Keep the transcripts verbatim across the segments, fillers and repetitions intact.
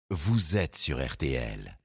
Vous êtes sur R T L.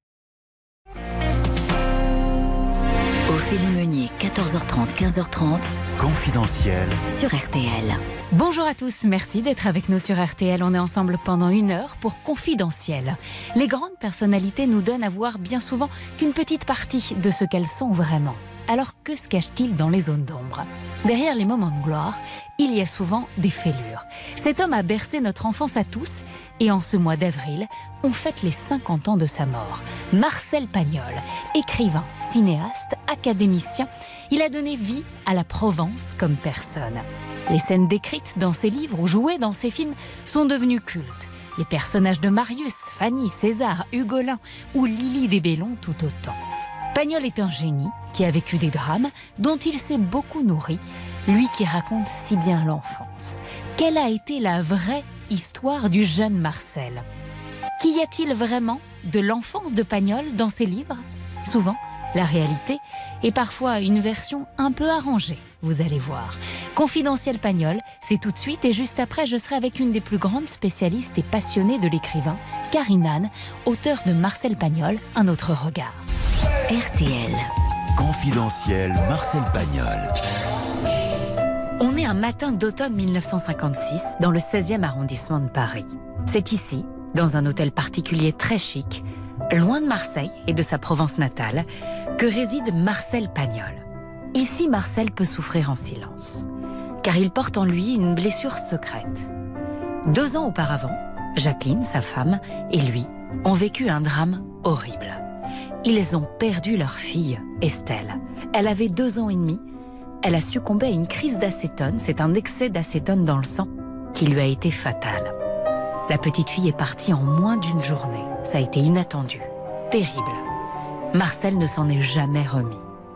Ophélie Meunier, quatorze heures trente, quinze heures trente. Confidentiel. Sur R T L. Bonjour à tous, merci d'être avec nous sur R T L. On est ensemble pendant une heure pour Confidentiel. Les grandes personnalités nous donnent à voir bien souvent qu'une petite partie de ce qu'elles sont vraiment. Alors que se cache-t-il dans les zones d'ombre ? Derrière les moments de gloire, il y a souvent des fêlures. Cet homme a bercé notre enfance à tous et en ce mois d'avril, on fête les cinquante ans de sa mort. Marcel Pagnol, écrivain, cinéaste, académicien, il a donné vie à la Provence comme personne. Les scènes décrites dans ses livres ou jouées dans ses films sont devenues cultes. Les personnages de Marius, Fanny, César, Hugolin ou Lily des Bellons tout autant. Pagnol est un génie qui a vécu des drames dont il s'est beaucoup nourri, lui qui raconte si bien l'enfance. Quelle a été la vraie histoire du jeune Marcel ? Qu'y a-t-il vraiment de l'enfance de Pagnol dans ses livres ? Souvent, la réalité est parfois une version un peu arrangée, vous allez voir. Confidentiel Pagnol, c'est tout de suite et juste après, je serai avec une des plus grandes spécialistes et passionnées de l'écrivain, Karine Anne, auteure de Marcel Pagnol, Un autre regard. R T L. Confidentiel Marcel Pagnol. On est un matin d'automne mille neuf cent cinquante-six dans le seizième arrondissement de Paris. C'est ici, dans un hôtel particulier très chic, loin de Marseille et de sa Provence natale, que réside Marcel Pagnol. Ici, Marcel peut souffrir en silence, car il porte en lui une blessure secrète. Deux ans auparavant, Jacqueline, sa femme, et lui ont vécu un drame horrible. Ils ont perdu leur fille, Estelle. Elle avait deux ans et demi. Elle a succombé à une crise d'acétone. C'est un excès d'acétone dans le sang qui lui a été fatal. La petite fille est partie en moins d'une journée. Ça a été inattendu, terrible. Marcel ne s'en est jamais remis.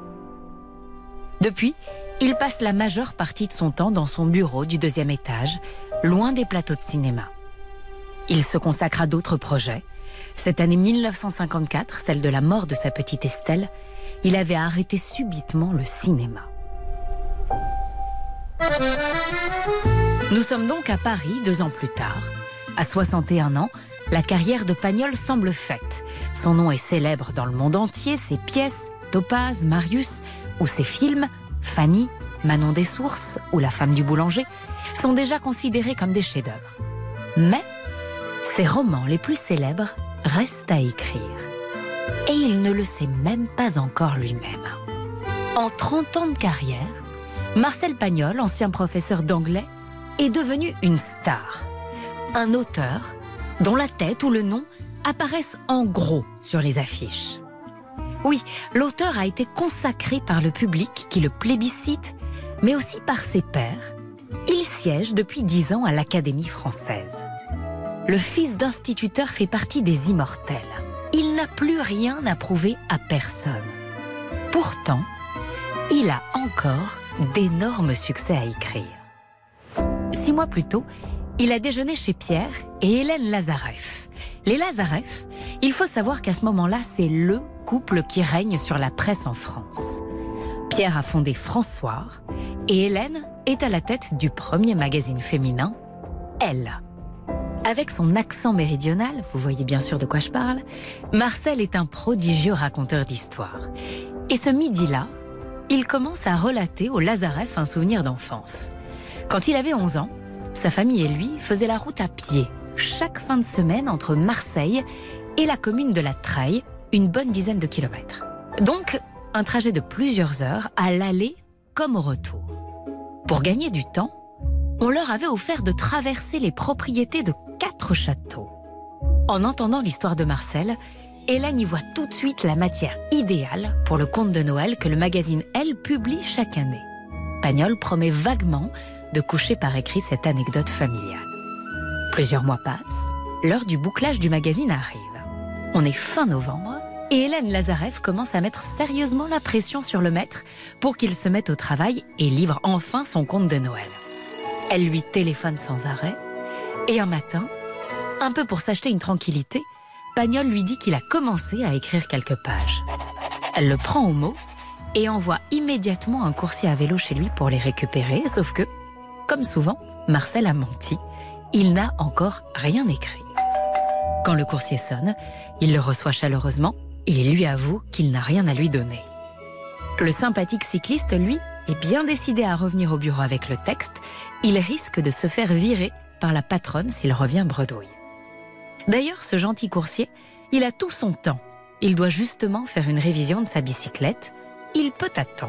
Depuis, il passe la majeure partie de son temps dans son bureau du deuxième étage, loin des plateaux de cinéma. Il se consacre à d'autres projets. Cette année mille neuf cent cinquante-quatre, celle de la mort de sa petite Estelle, il avait arrêté subitement le cinéma. Nous sommes donc à Paris deux ans plus tard. À soixante et un ans, la carrière de Pagnol semble faite. Son nom est célèbre dans le monde entier, ses pièces, Topaz, Marius, ou ses films, Fanny, Manon des Sources ou La femme du boulanger, sont déjà considérés comme des chefs-d'œuvre. Mais ses romans les plus célèbres restent à écrire. Et il ne le sait même pas encore lui-même. En trente ans de carrière, Marcel Pagnol, ancien professeur d'anglais, est devenu une star. Un auteur dont la tête ou le nom apparaissent en gros sur les affiches. Oui, l'auteur a été consacré par le public qui le plébiscite, mais aussi par ses pairs. Il siège depuis dix ans à l'Académie française. Le fils d'instituteur fait partie des immortels. Il n'a plus rien à prouver à personne. Pourtant, il a encore d'énormes succès à écrire. Six mois plus tôt, il a déjeuné chez Pierre et Hélène Lazareff. Les Lazareff, il faut savoir qu'à ce moment-là, c'est le couple qui règne sur la presse en France. Pierre a fondé François et Hélène est à la tête du premier magazine féminin, Elle. Avec son accent méridional, vous voyez bien sûr de quoi je parle, Marcel est un prodigieux raconteur d'histoires. Et ce midi-là, il commence à relater aux Lazareff un souvenir d'enfance. Quand il avait onze ans, sa famille et lui faisaient la route à pied, chaque fin de semaine entre Marseille et la commune de la Treille, une bonne dizaine de kilomètres. Donc, un trajet de plusieurs heures à l'aller comme au retour. Pour gagner du temps, on leur avait offert de traverser les propriétés de quatre châteaux. En entendant l'histoire de Marcel, Hélène y voit tout de suite la matière idéale pour le conte de Noël que le magazine Elle publie chaque année. Pagnol promet vaguement de coucher par écrit cette anecdote familiale. Plusieurs mois passent, l'heure du bouclage du magazine arrive. On est fin novembre et Hélène Lazareff commence à mettre sérieusement la pression sur le maître pour qu'il se mette au travail et livre enfin son conte de Noël. Elle lui téléphone sans arrêt et un matin, un peu pour s'acheter une tranquillité, Pagnol lui dit qu'il a commencé à écrire quelques pages. Elle le prend au mot et envoie immédiatement un coursier à vélo chez lui pour les récupérer, sauf que, comme souvent, Marcel a menti. Il n'a encore rien écrit. Quand le coursier sonne, il le reçoit chaleureusement et il lui avoue qu'il n'a rien à lui donner. Le sympathique cycliste, lui, est bien décidé à revenir au bureau avec le texte. Il risque de se faire virer par la patronne s'il revient bredouille. D'ailleurs, ce gentil coursier, il a tout son temps. Il doit justement faire une révision de sa bicyclette. Il peut attendre.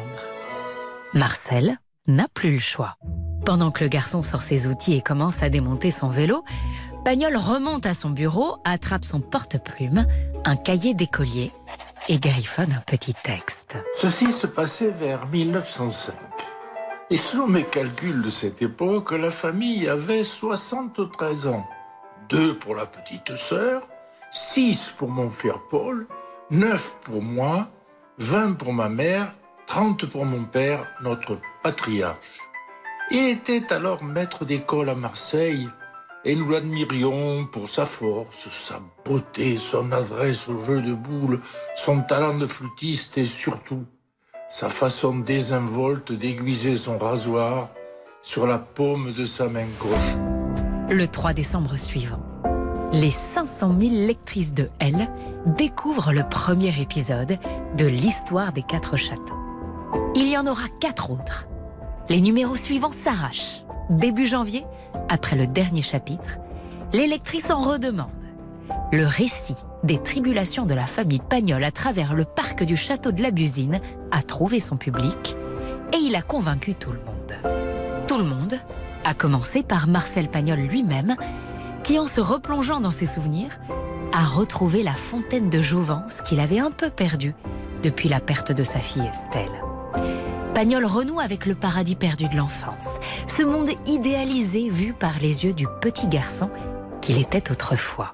Marcel n'a plus le choix. Pendant que le garçon sort ses outils et commence à démonter son vélo, Pagnol remonte à son bureau, attrape son porte-plume, un cahier d'écolier et griffonne un petit texte. Ceci se passait vers mille neuf cent cinq. Et selon mes calculs de cette époque, la famille avait soixante-treize ans. Deux pour la petite sœur, six pour mon frère Paul, neuf pour moi, vingt pour ma mère, trente pour mon père, notre patriarche. Il était alors maître d'école à Marseille et nous l'admirions pour sa force, sa beauté, son adresse au jeu de boules, son talent de flûtiste et surtout sa façon désinvolte d'aiguiser son rasoir sur la paume de sa main gauche. Le trois décembre suivant, les cinq cent mille lectrices de Elle découvrent le premier épisode de l'histoire des quatre châteaux. Il y en aura quatre autres. Les numéros suivants s'arrachent. Début janvier, après le dernier chapitre, les lectrices en redemandent. Le récit des tribulations de la famille Pagnol à travers le parc du château de la Busine a trouvé son public et il a convaincu tout le monde. Tout le monde, à commencer par Marcel Pagnol lui-même, qui en se replongeant dans ses souvenirs, a retrouvé la fontaine de jouvence qu'il avait un peu perdue depuis la perte de sa fille Estelle. Pagnol renoue avec le paradis perdu de l'enfance, ce monde idéalisé vu par les yeux du petit garçon qu'il était autrefois.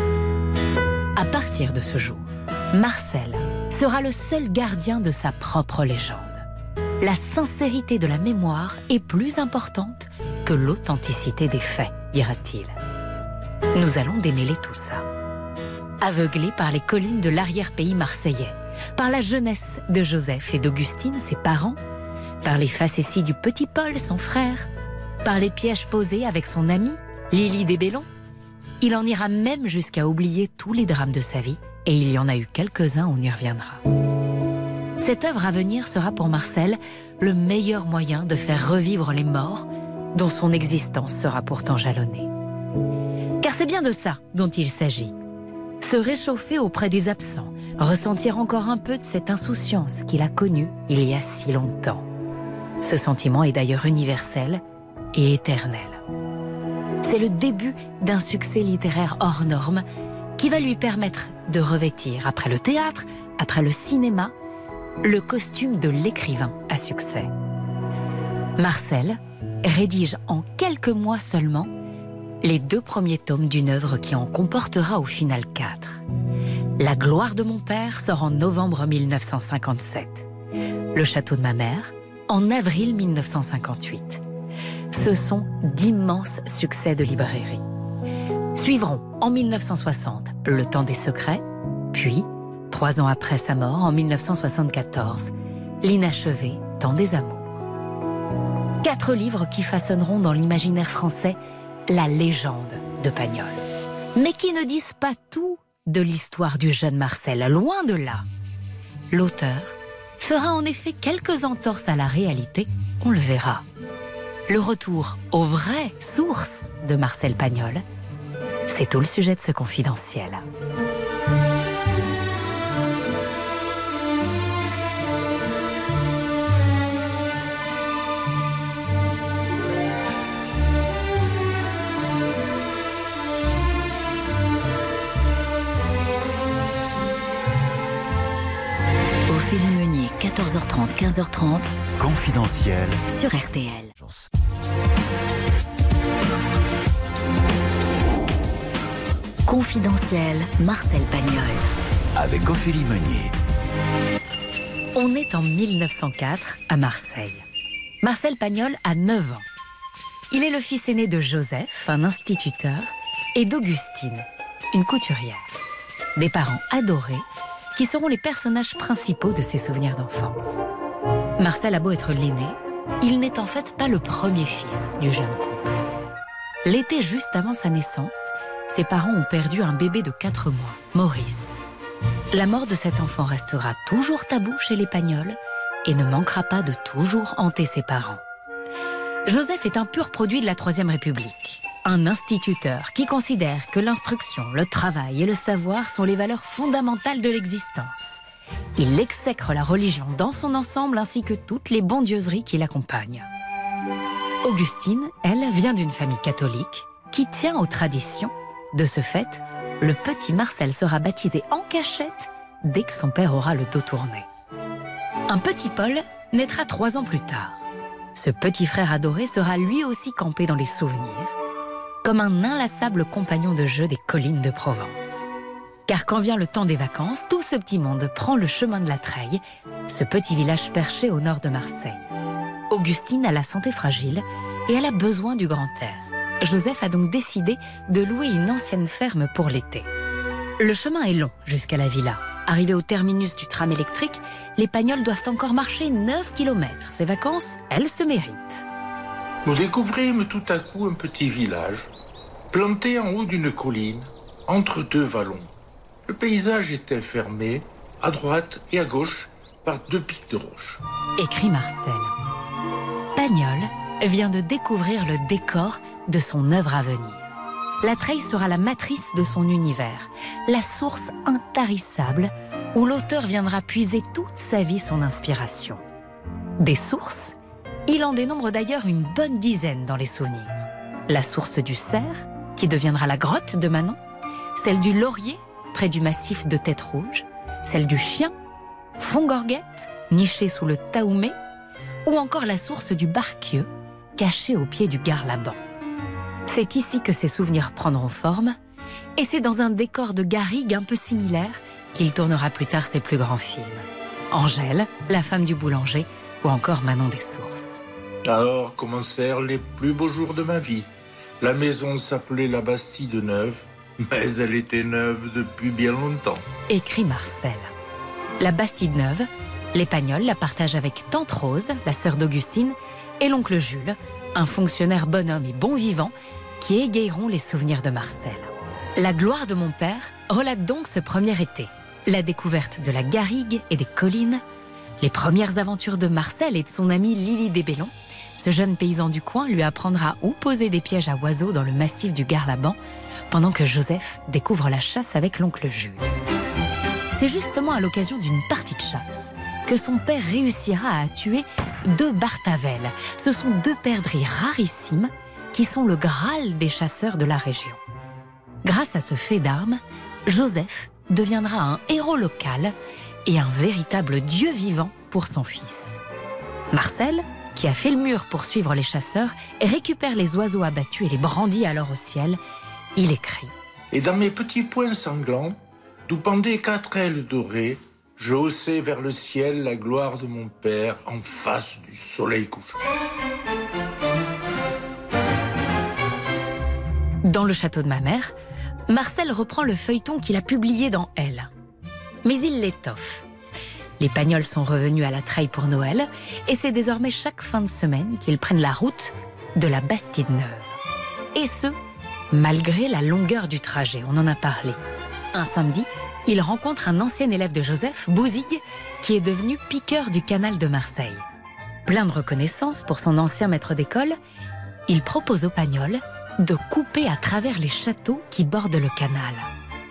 À partir de ce jour, Marcel sera le seul gardien de sa propre légende. La sincérité de la mémoire est plus importante que l'authenticité des faits, dira-t-il. Nous allons démêler tout ça. Aveuglés par les collines de l'arrière-pays marseillais, par la jeunesse de Joseph et d'Augustine, ses parents, par les facéties du petit Paul, son frère, par les pièges posés avec son amie, Lily Desbellons, il en ira même jusqu'à oublier tous les drames de sa vie, et il y en a eu quelques-uns, on y reviendra. Cette œuvre à venir sera pour Marcel le meilleur moyen de faire revivre les morts dont son existence sera pourtant jalonnée. Car c'est bien de ça dont il s'agit. Se réchauffer auprès des absents, ressentir encore un peu de cette insouciance qu'il a connue il y a si longtemps. Ce sentiment est d'ailleurs universel et éternel. C'est le début d'un succès littéraire hors norme qui va lui permettre de revêtir, après le théâtre, après le cinéma, le costume de l'écrivain à succès. Marcel rédige en quelques mois seulement les deux premiers tomes d'une œuvre qui en comportera au final quatre. La gloire de mon père sort en novembre mille neuf cent cinquante-sept. Le château de ma mère en avril mille neuf cent cinquante-huit. Ce sont d'immenses succès de librairie. Suivront en mille neuf cent soixante Le temps des secrets, puis, trois ans après sa mort, en mille neuf cent soixante-quatorze, l'inachevé Temps des amours. Quatre livres qui façonneront dans l'imaginaire français la légende de Pagnol, mais qui ne disent pas tout de l'histoire du jeune Marcel, loin de là. L'auteur fera en effet quelques entorses à la réalité, on le verra. Le retour aux vraies sources de Marcel Pagnol, c'est tout le sujet de ce confidentiel. Ophélie Meunier, quatorze heures trente, quinze heures trente, Confidentiel. sur R T L. Confidentiel, Marcel Pagnol. Avec Ophélie Meunier. On est en mille neuf cent quatre à Marseille. Marcel Pagnol a neuf ans. Il est le fils aîné de Joseph, un instituteur, et d'Augustine, une couturière. Des parents adorés qui seront les personnages principaux de ses souvenirs d'enfance. Marcel a beau être l'aîné, il n'est en fait pas le premier fils du jeune couple. L'été juste avant sa naissance, ses parents ont perdu un bébé de quatre mois, Maurice. La mort de cet enfant restera toujours tabou chez les Pagnols et ne manquera pas de toujours hanter ses parents. Joseph est un pur produit de la Troisième République. Un instituteur qui considère que l'instruction, le travail et le savoir sont les valeurs fondamentales de l'existence. Il exècre la religion dans son ensemble ainsi que toutes les bondieuseries qui l'accompagnent. Augustine, elle, vient d'une famille catholique qui tient aux traditions. De ce fait, le petit Marcel sera baptisé en cachette dès que son père aura le dos tourné. Un petit Paul naîtra trois ans plus tard. Ce petit frère adoré sera lui aussi campé dans les souvenirs, comme un inlassable compagnon de jeu des collines de Provence. Car quand vient le temps des vacances, tout ce petit monde prend le chemin de la Treille, ce petit village perché au nord de Marseille. Augustine a la santé fragile et elle a besoin du grand air. Joseph a donc décidé de louer une ancienne ferme pour l'été. Le chemin est long jusqu'à la villa. Arrivés au terminus du tram électrique, les Pagnols doivent encore marcher neuf kilomètres. Ces vacances, elles se méritent. Nous découvrîmes tout à coup un petit village, planté en haut d'une colline, entre deux vallons. Le paysage était fermé, à droite et à gauche, par deux pics de roches. Écrit Marcel. Pagnol vient de découvrir le décor de son œuvre à venir. La Treille sera la matrice de son univers, la source intarissable où l'auteur viendra puiser toute sa vie son inspiration. Des sources, il en dénombre d'ailleurs une bonne dizaine dans les souvenirs. La source du Cerf, qui deviendra la grotte de Manon, celle du Laurier, près du massif de Tête Rouge, celle du Chien, Fongorguette, nichée sous le Taoumé, ou encore la source du Barquieux, cachée au pied du Garlaban. C'est ici que ses souvenirs prendront forme, et c'est dans un décor de garrigue un peu similaire qu'il tournera plus tard ses plus grands films. Angèle, la femme du boulanger, ou encore Manon des Sources. Alors commencèrent les plus beaux jours de ma vie. La maison s'appelait la Bastide Neuve, mais elle était neuve depuis bien longtemps. Écrit Marcel. La Bastide Neuve, les Pagnols la partagent avec Tante Rose, la sœur d'Augustine, et l'oncle Jules, un fonctionnaire bonhomme et bon vivant, qui égayeront les souvenirs de Marcel. La gloire de mon père relate donc ce premier été, la découverte de la garrigue et des collines, les premières aventures de Marcel et de son amie Lily Desbellons. Ce jeune paysan du coin lui apprendra où poser des pièges à oiseaux dans le massif du Garlaban, pendant que Joseph découvre la chasse avec l'oncle Jules. C'est justement à l'occasion d'une partie de chasse que son père réussira à tuer deux bartavelles. Ce sont deux perdrix rarissimes qui sont le Graal des chasseurs de la région. Grâce à ce fait d'armes, Joseph deviendra un héros local et un véritable dieu vivant pour son fils. Marcel, qui a fait le mur pour suivre les chasseurs, récupère les oiseaux abattus et les brandit alors au ciel. Il écrit « Et dans mes petits poings sanglants, d'où pendaient quatre ailes dorées, je haussais vers le ciel la gloire de mon père en face du soleil couchant. » Dans le château de ma mère, Marcel reprend le feuilleton qu'il a publié dans Elle. Mais il l'étoffe. Les Pagnols sont revenus à la Treille pour Noël et c'est désormais chaque fin de semaine qu'ils prennent la route de la Bastide Neuve. Et ce, malgré la longueur du trajet, on en a parlé. Un samedi, il rencontre un ancien élève de Joseph, Bouzigues, qui est devenu piqueur du canal de Marseille. Plein de reconnaissance pour son ancien maître d'école, il propose aux Pagnols de couper à travers les châteaux qui bordent le canal. Pourquoi ?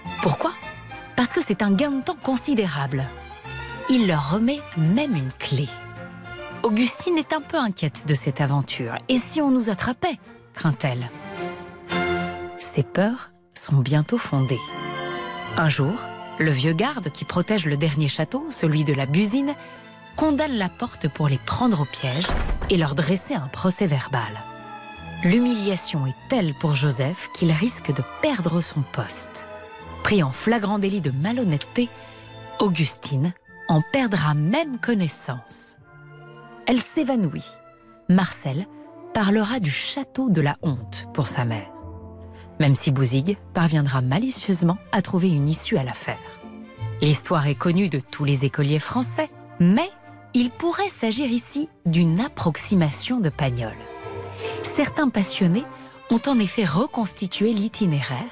Parce que c'est un gain de temps considérable. Il leur remet même une clé. Augustine est un peu inquiète de cette aventure. Et si on nous attrapait ? Craint-elle. Ses peurs sont bientôt fondées. Un jour, le vieux garde qui protège le dernier château, celui de la Busine, condamne la porte pour les prendre au piège et leur dresser un procès verbal. L'humiliation est telle pour Joseph qu'il risque de perdre son poste. Pris en flagrant délit de malhonnêteté, Augustine en perdra même connaissance. Elle s'évanouit. Marcel parlera du château de la honte pour sa mère. Même si Bouzigues parviendra malicieusement à trouver une issue à l'affaire. L'histoire est connue de tous les écoliers français, mais il pourrait s'agir ici d'une approximation de Pagnol. Certains passionnés ont en effet reconstitué l'itinéraire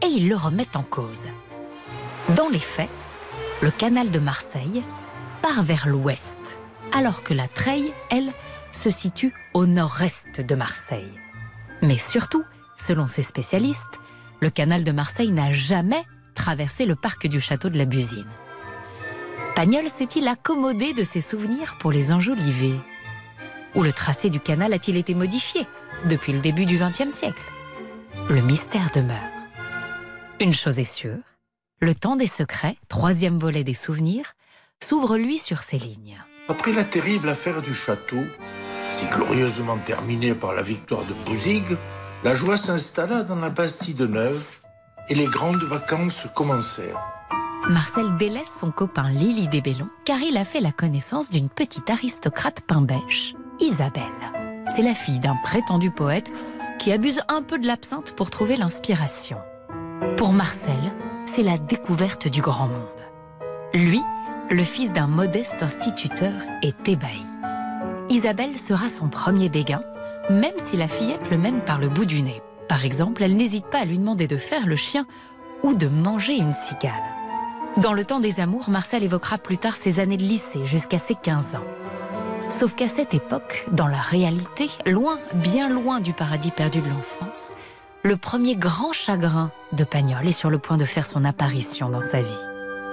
et ils le remettent en cause. Dans les faits, le canal de Marseille part vers l'ouest, alors que la Treille, elle, se situe au nord-est de Marseille. Mais surtout, selon ces spécialistes, le canal de Marseille n'a jamais traversé le parc du château de la Busine. Pagnol s'est-il accommodé de ses souvenirs pour les enjoliver? Ou le tracé du canal a-t-il été modifié depuis le début du vingtième siècle? Le mystère demeure. Une chose est sûre, le temps des secrets, troisième volet des souvenirs, s'ouvre lui sur ces lignes. Après la terrible affaire du château, si glorieusement terminée par la victoire de Bouzigues, la joie s'installa dans la Bastide neuve et les grandes vacances commencèrent. Marcel délaisse son copain Lily Débellon car il a fait la connaissance d'une petite aristocrate pain-bêche, Isabelle. C'est la fille d'un prétendu poète qui abuse un peu de l'absinthe pour trouver l'inspiration. Pour Marcel, c'est la découverte du grand monde. Lui, le fils d'un modeste instituteur, est ébahi. Isabelle sera son premier béguin, même si la fillette le mène par le bout du nez. Par exemple, elle n'hésite pas à lui demander de faire le chien ou de manger une cigale. Dans Le temps des amours, Marcel évoquera plus tard ses années de lycée jusqu'à ses quinze ans. Sauf qu'à cette époque, dans la réalité, loin, bien loin du paradis perdu de l'enfance, le premier grand chagrin de Pagnol est sur le point de faire son apparition dans sa vie.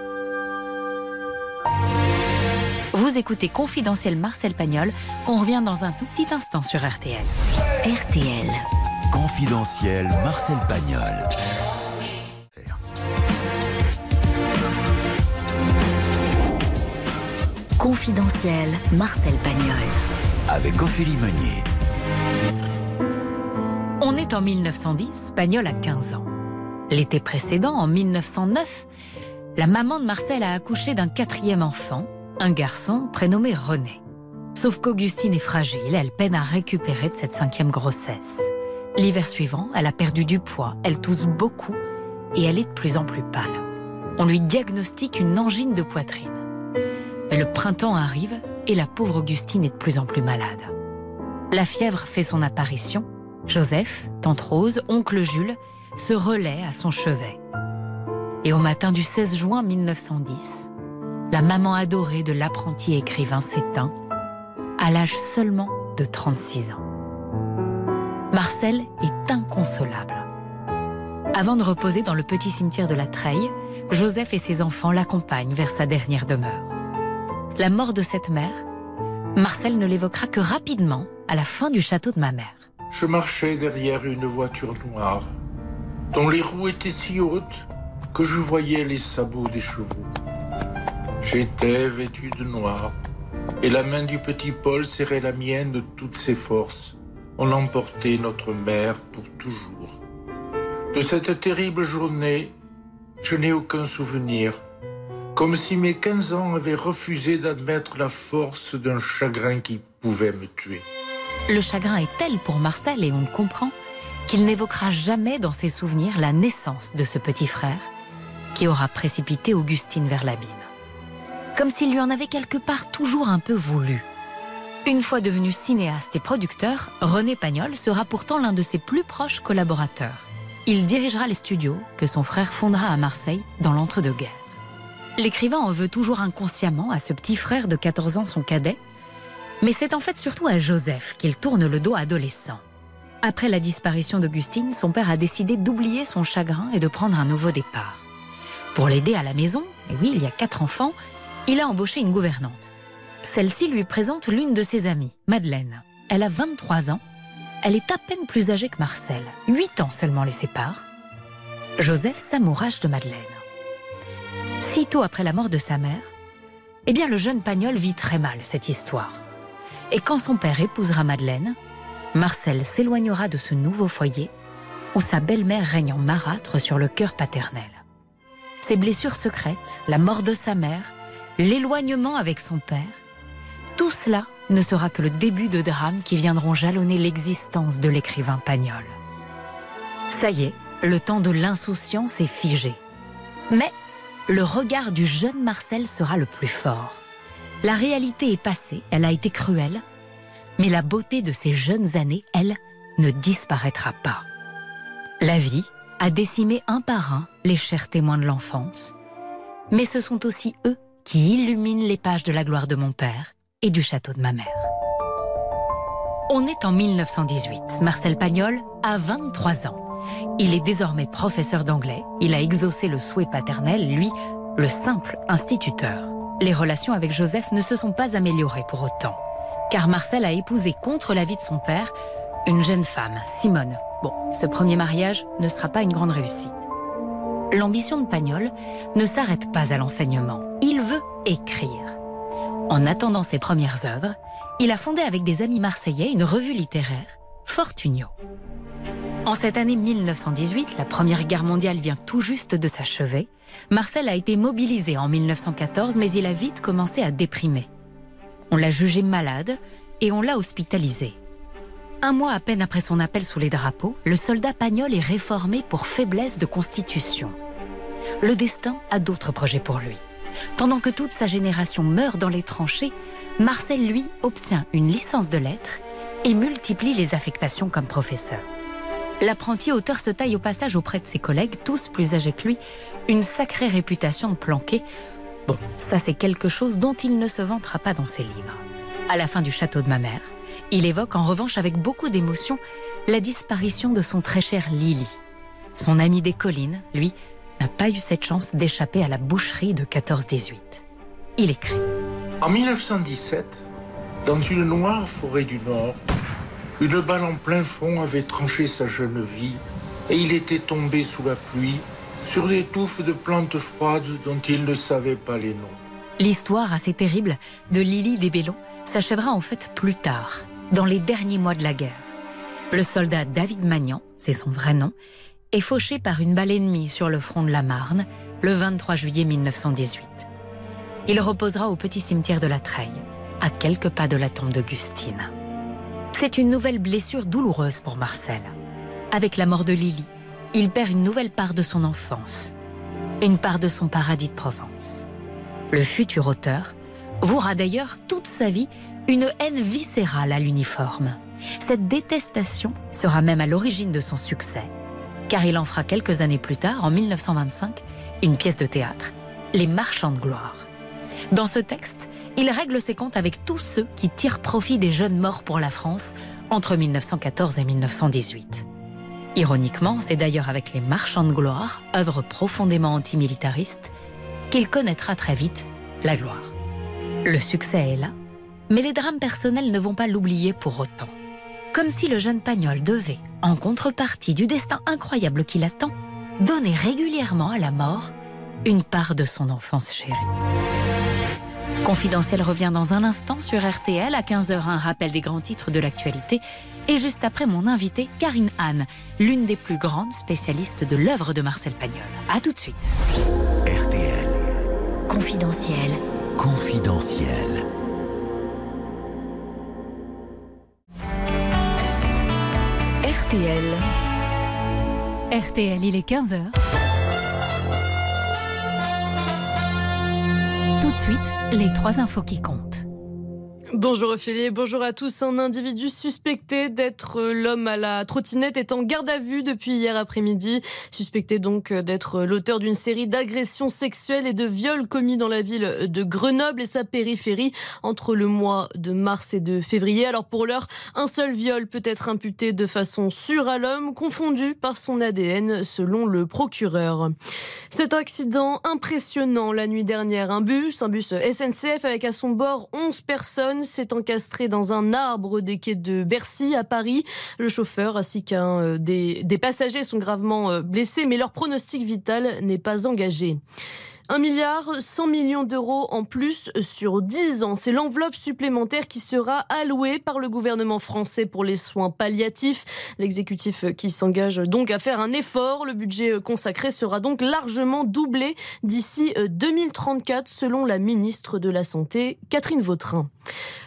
Vous écoutez Confidentiel Marcel Pagnol. On revient dans un tout petit instant sur R T L. R T L. Confidentiel Marcel Pagnol. Confidentiel Marcel Pagnol. Avec Ophélie Meunier. On est en mille neuf cent dix, Pagnol a quinze ans. L'été précédent, en mille neuf cent neuf, la maman de Marcel a accouché d'un quatrième enfant, un garçon prénommé René. Sauf qu'Augustine est fragile, elle peine à récupérer de cette cinquième grossesse. L'hiver suivant, elle a perdu du poids, elle tousse beaucoup et elle est de plus en plus pâle. On lui diagnostique une angine de poitrine. Mais le printemps arrive et la pauvre Augustine est de plus en plus malade. La fièvre fait son apparition. Joseph, tante Rose, oncle Jules se relaient à son chevet. Et au matin du seize juin mille neuf cent dix, la maman adorée de l'apprenti écrivain s'éteint à l'âge seulement de trente-six ans. Marcel est inconsolable. Avant de reposer dans le petit cimetière de la Treille, Joseph et ses enfants l'accompagnent vers sa dernière demeure. La mort de cette mère, Marcel ne l'évoquera que rapidement à la fin du château de ma mère. Je marchais derrière une voiture noire, dont les roues étaient si hautes que je voyais les sabots des chevaux. J'étais vêtu de noir, et la main du petit Paul serrait la mienne de toutes ses forces. On emportait notre mère pour toujours. De cette terrible journée, je n'ai aucun souvenir, comme si mes quinze ans avaient refusé d'admettre la force d'un chagrin qui pouvait me tuer. Le chagrin est tel pour Marcel, et on comprend, qu'il n'évoquera jamais dans ses souvenirs la naissance de ce petit frère qui aura précipité Augustine vers l'abîme. Comme s'il lui en avait quelque part toujours un peu voulu. Une fois devenu cinéaste et producteur, René Pagnol sera pourtant l'un de ses plus proches collaborateurs. Il dirigera les studios que son frère fondera à Marseille dans l'entre-deux-guerres. L'écrivain en veut toujours inconsciemment à ce petit frère de quatorze ans, son cadet, mais c'est en fait surtout à Joseph qu'il tourne le dos adolescent. Après la disparition d'Augustine, son père a décidé d'oublier son chagrin et de prendre un nouveau départ. Pour l'aider à la maison, et oui, il y a quatre enfants, il a embauché une gouvernante. Celle-ci lui présente l'une de ses amies, Madeleine. Elle a vingt-trois ans, elle est à peine plus âgée que Marcel. Huit ans seulement les séparent. Joseph s'amourache de Madeleine. Sitôt après la mort de sa mère, eh bien le jeune Pagnol vit très mal cette histoire. Et quand son père épousera Madeleine, Marcel s'éloignera de ce nouveau foyer où sa belle-mère règne en marâtre sur le cœur paternel. Ses blessures secrètes, la mort de sa mère, l'éloignement avec son père, tout cela ne sera que le début de drames qui viendront jalonner l'existence de l'écrivain Pagnol. Ça y est, le temps de l'insouciance est figé. Mais le regard du jeune Marcel sera le plus fort. La réalité est passée, elle a été cruelle, mais la beauté de ces jeunes années, elle, ne disparaîtra pas. La vie, à décimer un par un les chers témoins de l'enfance. Mais ce sont aussi eux qui illuminent les pages de la gloire de mon père et du château de ma mère. On est en mille neuf cent dix-huit. Marcel Pagnol a vingt-trois ans. Il est désormais professeur d'anglais. Il a exaucé le souhait paternel, lui, le simple instituteur. Les relations avec Joseph ne se sont pas améliorées pour autant, car Marcel a épousé contre l'avis de son père une jeune femme, Simone. Bon, ce premier mariage ne sera pas une grande réussite. L'ambition de Pagnol ne s'arrête pas à l'enseignement. Il veut écrire. En attendant ses premières œuvres, il a fondé avec des amis marseillais une revue littéraire, Fortunio. En cette année mille neuf cent dix-huit, la Première Guerre mondiale vient tout juste de s'achever. Marcel a été mobilisé en mille neuf cent quatorze, mais il a vite commencé à déprimer. On l'a jugé malade et on l'a hospitalisé. Un mois à peine après son appel sous les drapeaux, le soldat Pagnol est réformé pour faiblesse de constitution. Le destin a d'autres projets pour lui. Pendant que toute sa génération meurt dans les tranchées, Marcel, lui, obtient une licence de lettres et multiplie les affectations comme professeur. L'apprenti auteur se taille au passage auprès de ses collègues, tous plus âgés que lui, une sacrée réputation de planqué. Bon, ça c'est quelque chose dont il ne se vantera pas dans ses livres. À la fin du château de ma mère, il évoque en revanche avec beaucoup d'émotion la disparition de son très cher Lily. Son ami des collines, lui, n'a pas eu cette chance d'échapper à la boucherie de quatorze dix-huit. Il écrit. En mille neuf cent dix-sept, dans une noire forêt du Nord, une balle en plein fond avait tranché sa jeune vie et il était tombé sous la pluie sur des touffes de plantes froides dont il ne savait pas les noms. L'histoire assez terrible de Lily des Bellons s'achèvera en fait plus tard, dans les derniers mois de la guerre. Le soldat David Magnan, c'est son vrai nom, est fauché par une balle ennemie sur le front de la Marne le vingt-trois juillet mille neuf cent dix-huit. Il reposera au petit cimetière de la Treille, à quelques pas de la tombe d'Augustine. C'est une nouvelle blessure douloureuse pour Marcel. Avec la mort de Lily, il perd une nouvelle part de son enfance, une part de son paradis de Provence. Le futur auteur vouera d'ailleurs toute sa vie une haine viscérale à l'uniforme. Cette détestation sera même à l'origine de son succès, car il en fera quelques années plus tard, en mille neuf cent vingt-cinq, une pièce de théâtre, Les Marchands de gloire. Dans ce texte, il règle ses comptes avec tous ceux qui tirent profit des jeunes morts pour la France entre mille neuf cent quatorze et mille neuf cent dix-huit. Ironiquement, c'est d'ailleurs avec Les Marchands de gloire, œuvre profondément antimilitariste, qu'il connaîtra très vite la gloire. Le succès est là, mais les drames personnels ne vont pas l'oublier pour autant. Comme si le jeune Pagnol devait, en contrepartie du destin incroyable qui l'attend, donner régulièrement à la mort une part de son enfance chérie. Confidentiel revient dans un instant sur R T L, à quinze heures, un rappel des grands titres de l'actualité. Et juste après, mon invitée, Karine Anne, l'une des plus grandes spécialistes de l'œuvre de Marcel Pagnol. A tout de suite. R T L. Confidentiel. Confidentiel. R T L. R T L, il est quinze heures. Tout de suite, les trois infos qui comptent. Bonjour Ophélie, bonjour à tous. Un individu suspecté d'être l'homme à la trottinette est en garde à vue depuis hier après-midi. Suspecté donc d'être l'auteur d'une série d'agressions sexuelles et de viols commis dans la ville de Grenoble et sa périphérie entre le mois de mars et de février. Alors pour l'heure, un seul viol peut être imputé de façon sûre à l'homme, confondu par son A D N selon le procureur. Cet accident impressionnant la nuit dernière. Un bus, un bus S N C F avec à son bord onze personnes s'est encastré dans un arbre des quais de Bercy à Paris. Le chauffeur ainsi qu'un des, des passagers sont gravement blessés, mais leur pronostic vital n'est pas engagé. un milliard cent millions d'euros en plus sur dix ans. C'est l'enveloppe supplémentaire qui sera allouée par le gouvernement français pour les soins palliatifs. L'exécutif qui s'engage donc à faire un effort. Le budget consacré sera donc largement doublé d'ici deux mille trente-quatre selon la ministre de la Santé, Catherine Vautrin.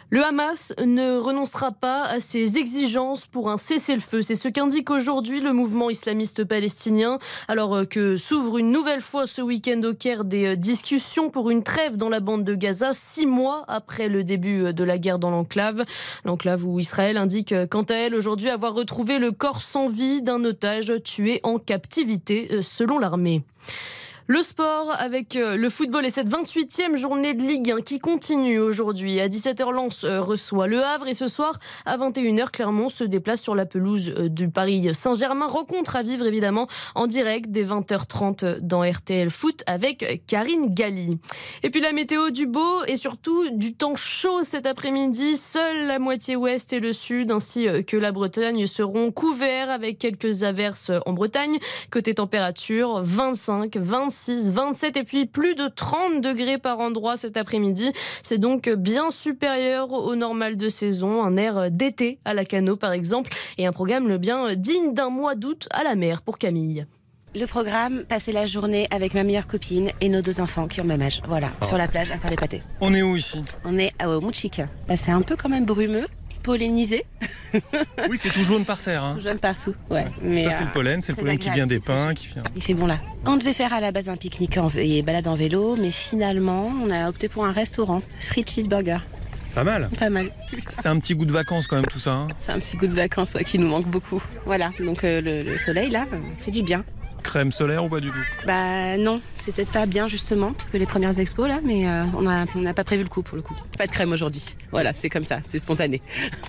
Le Hamas ne renoncera pas à ses exigences pour un cessez-le-feu. C'est ce qu'indique aujourd'hui le mouvement islamiste palestinien, alors que s'ouvre une nouvelle fois ce week-end au Caire des discussions pour une trêve dans la bande de Gaza, six mois après le début de la guerre dans l'enclave. L'enclave où Israël indique quant à elle aujourd'hui avoir retrouvé le corps sans vie d'un otage tué en captivité, selon l'armée. Le sport avec le football et cette vingt-huitième journée de Ligue un qui continue aujourd'hui. À dix-sept heures, Lens reçoit Le Havre et ce soir, à vingt et une heures, Clermont se déplace sur la pelouse du Paris Saint-Germain. Rencontre à vivre évidemment en direct dès vingt heures trente dans R T L Foot avec Karine Galli. Et puis la météo, du beau et surtout du temps chaud cet après-midi. Seule la moitié ouest et le sud ainsi que la Bretagne seront couverts avec quelques averses en Bretagne. Côté température, vingt-cinq, vingt-six, vingt-sept et puis plus de trente degrés par endroit cet après-midi. C'est donc bien supérieur au normal de saison. Un air d'été à la Cano par exemple et un programme bien digne d'un mois d'août à la mer pour Camille. Le programme, passer la journée avec ma meilleure copine et nos deux enfants qui ont le même âge. Voilà, oh. Sur la plage à faire des pâtés. On est où ici ? On est à Moutchik. Là, c'est un peu quand même brumeux, pollinisé. Oui, c'est tout jaune par terre. Hein. Tout jaune partout, ouais. Mais ça, c'est euh, le pollen, c'est le pollen qui vient des pins. Qui vient... Il fait bon là. On devait faire à la base un pique-nique et balade en vélo, mais finalement, on a opté pour un restaurant, free cheeseburger. Pas mal. Pas mal. C'est un petit goût de vacances quand même tout ça. Hein. C'est un petit goût de vacances ouais, qui nous manque beaucoup. Voilà, donc euh, le, le soleil là euh, fait du bien. Crème solaire ou pas du tout ? Bah non, c'est peut-être pas bien justement, parce que les premières expos là, mais euh, on n'a on a pas prévu le coup pour le coup. Pas de crème aujourd'hui. Voilà, c'est comme ça, c'est spontané.